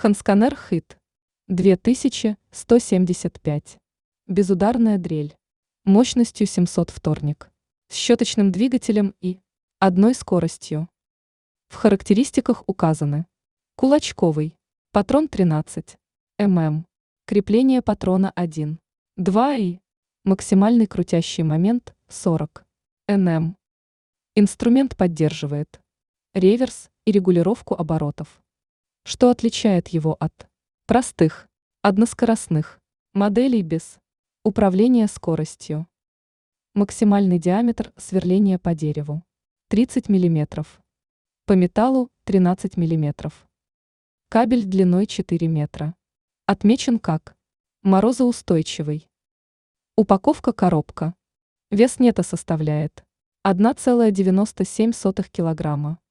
Хансканер Хит 2175. Безударная дрель. Мощностью 700 вторник. С щеточным двигателем и одной скоростью. В характеристиках указаны: кулачковый, патрон 13 мм, крепление патрона 1, 2 и максимальный крутящий момент 40 нм. Инструмент поддерживает реверс и регулировку оборотов, что отличает его от простых, односкоростных моделей без управления скоростью. Максимальный диаметр сверления по дереву 30 мм, по металлу 13 мм. Кабель длиной 4 метра. Отмечен как морозоустойчивый. Упаковка коробка. Вес нета составляет 1,97 килограмма.